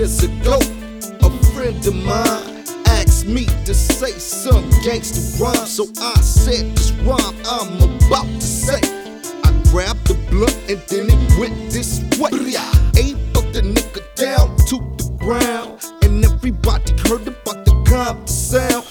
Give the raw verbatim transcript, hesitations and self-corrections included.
years ago, a friend of mine asked me to say some gangsta rhyme, so I said this rhyme I'm about to say. I grabbed the blunt and then it went this way. Ain't fuck the nigga down to the ground, and everybody heard about the Compton sound.